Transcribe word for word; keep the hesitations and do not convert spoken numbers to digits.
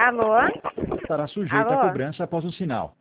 Alô? Estará sujeita Alô? à cobrança após o sinal.